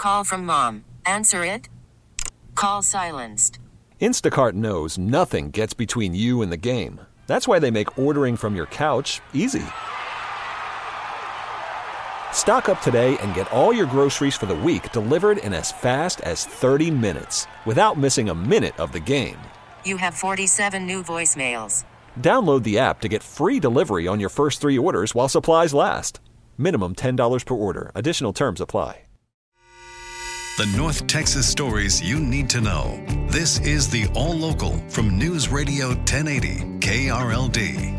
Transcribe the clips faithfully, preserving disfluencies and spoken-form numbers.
Call from mom. Answer it. Call silenced. Instacart knows nothing gets between you and the game. That's why they make ordering from your couch easy. Stock up today and get all your groceries for the week delivered in as fast as thirty minutes without missing a minute of the game. You have forty-seven new voicemails. Download the app to get free delivery on your first three orders while supplies last. Minimum ten dollars per order. Additional terms apply. The North Texas stories you need to know. This is the All Local from News Radio ten eighty K R L D.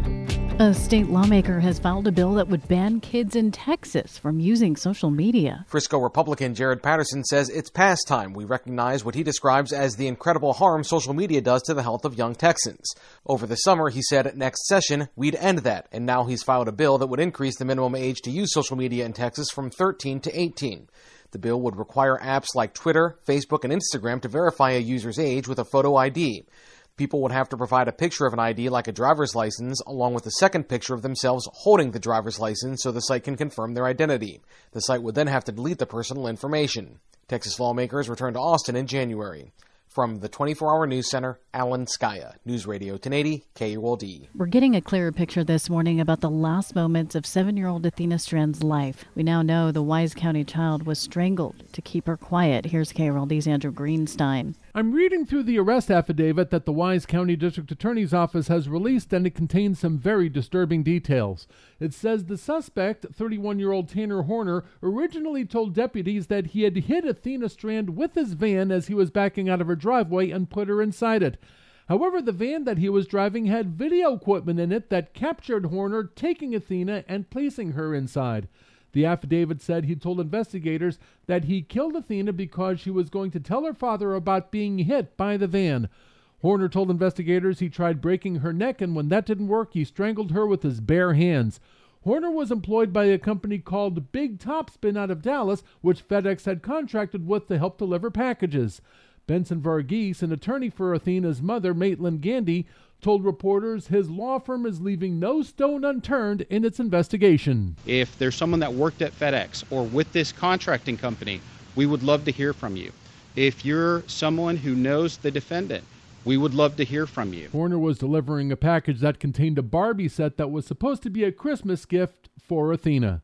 A state lawmaker has filed a bill that would ban kids in Texas from using social media. Frisco Republican Jared Patterson says it's past time we recognize what he describes as the incredible harm social media does to the health of young Texans. Over the summer, he said next session we'd end that, and now he's filed a bill that would increase the minimum age to use social media in Texas from thirteen to eighteen. The bill would require apps like Twitter, Facebook, and Instagram to verify a user's age with a photo I D. People would have to provide a picture of an I D like a driver's license, along with a second picture of themselves holding the driver's license so the site can confirm their identity. The site would then have to delete the personal information. Texas lawmakers returned to Austin in January. From the twenty-four hour News Center, Alan Skaya, News Radio ten eighty K R L D. We're getting a clearer picture this morning about the last moments of seven-year-old Athena Strand's life. We now know the Wise County child was strangled to keep her quiet. Here's K R L D's Andrew Greenstein. I'm reading through the arrest affidavit that the Wise County District Attorney's Office has released, and it contains some very disturbing details. It says the suspect, thirty-one-year-old Tanner Horner, originally told deputies that he had hit Athena Strand with his van as he was backing out of her driveway and put her inside it. However, the van that he was driving had video equipment in it that captured Horner taking Athena and placing her inside. The affidavit said he told investigators that he killed Athena because she was going to tell her father about being hit by the van. Horner told investigators he tried breaking her neck, and when that didn't work, he strangled her with his bare hands. Horner was employed by a company called Big Topspin out of Dallas, which FedEx had contracted with to help deliver packages. Benson Varghese, an attorney for Athena's mother, Maitland Gandy, told reporters his law firm is leaving no stone unturned in its investigation. If there's someone that worked at FedEx or with this contracting company, we would love to hear from you. If you're someone who knows the defendant, we would love to hear from you. Horner was delivering a package that contained a Barbie set that was supposed to be a Christmas gift for Athena.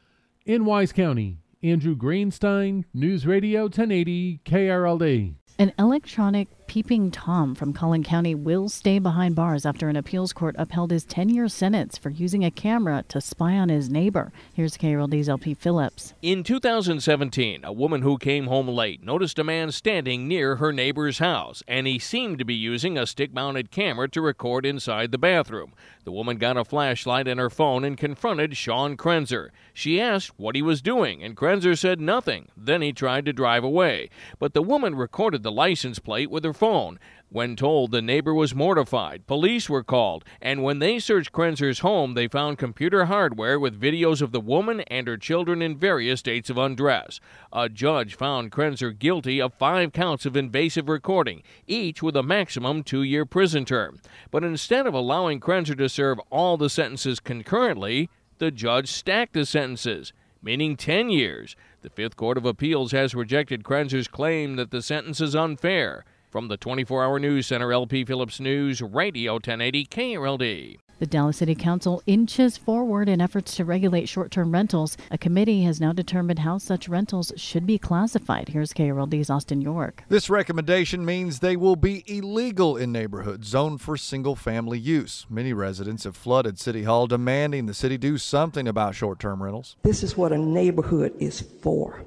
In Wise County, Andrew Greenstein, News Radio ten eighty K R L D. An electronic peeping Tom from Collin County will stay behind bars after an appeals court upheld his ten-year sentence for using a camera to spy on his neighbor. Here's K R L D's L P Phillips. In two thousand seventeen, a woman who came home late noticed a man standing near her neighbor's house, and he seemed to be using a stick-mounted camera to record inside the bathroom. The woman got a flashlight and her phone and confronted Sean Krenzer. She asked what he was doing, and Krenzer said nothing. Then he tried to drive away. But the woman recorded the license plate with her phone. When told, the neighbor was mortified. Police were called, and when they searched Krenzer's home, they found computer hardware with videos of the woman and her children in various states of undress. A judge found Krenzer guilty of five counts of invasive recording, each with a maximum two-year prison term. But instead of allowing Krenzer to serve all the sentences concurrently, the judge stacked the sentences, meaning ten years. The Fifth Court of Appeals has rejected Krenzer's claim that the sentence is unfair. From the twenty-four hour News Center, L P Phillips News, Radio ten eighty K R L D. The Dallas City Council inches forward in efforts to regulate short-term rentals. A committee has now determined how such rentals should be classified. Here's K R L D's Austin York. This recommendation means they will be illegal in neighborhoods zoned for single-family use. Many residents have flooded City Hall demanding the city do something about short-term rentals. This is what a neighborhood is for.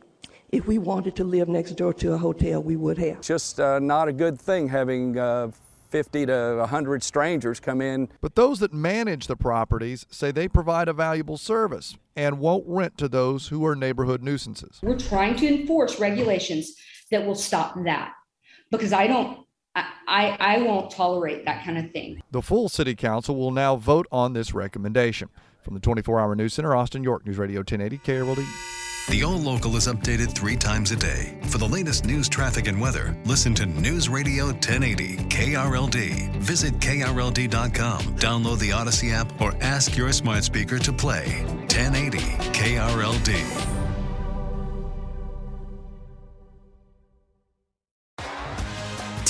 If we wanted to live next door to a hotel, we would have. Just uh, not a good thing having uh, fifty to one hundred strangers come in. But those that manage the properties say they provide a valuable service and won't rent to those who are neighborhood nuisances. We're trying to enforce regulations that will stop that, because I don't, I, I, I won't tolerate that kind of thing. The full city council will now vote on this recommendation. From the twenty-four hour News Center, Austin York, News Radio ten eighty K R L D. The All Local is updated three times a day. For the latest news, traffic, and weather, listen to News Radio ten eighty K R L D. Visit K R L D dot com, download the Odyssey app, or ask your smart speaker to play ten eighty K R L D.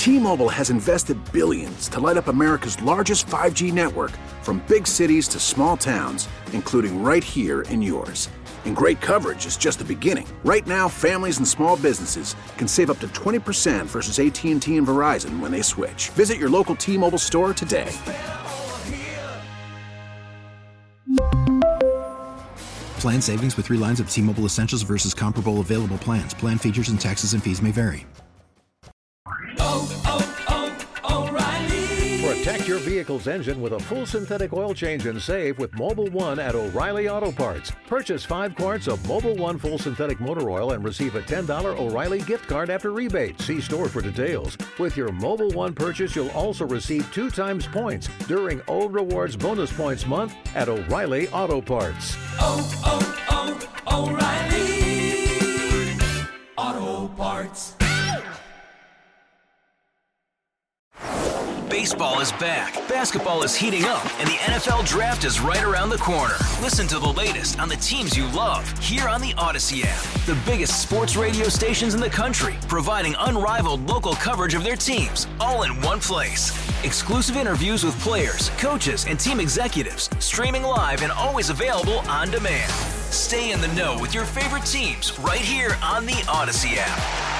T-Mobile has invested billions to light up America's largest five G network, from big cities to small towns, including right here in yours. And great coverage is just the beginning. Right now, families and small businesses can save up to twenty percent versus A T and T and Verizon when they switch. Visit your local T-Mobile store today. Plan savings with three lines of T-Mobile Essentials versus comparable available plans. Plan features and taxes and fees may vary. Oh, oh, oh, O'Reilly. Protect your vehicle's engine with a full synthetic oil change and save with Mobil one at O'Reilly Auto Parts. Purchase five quarts of Mobil one full synthetic motor oil and receive a ten dollars O'Reilly gift card after rebate. See store for details. With your Mobil one purchase, you'll also receive two times points during O Rewards Bonus Points Month at O'Reilly Auto Parts. Oh, oh, oh, O'Reilly Auto Parts. Baseball is back, basketball is heating up, and the N F L Draft is right around the corner. Listen to the latest on the teams you love here on the Odyssey app. The biggest sports radio stations in the country, providing unrivaled local coverage of their teams, all in one place. Exclusive interviews with players, coaches, and team executives, streaming live and always available on demand. Stay in the know with your favorite teams right here on the Odyssey app.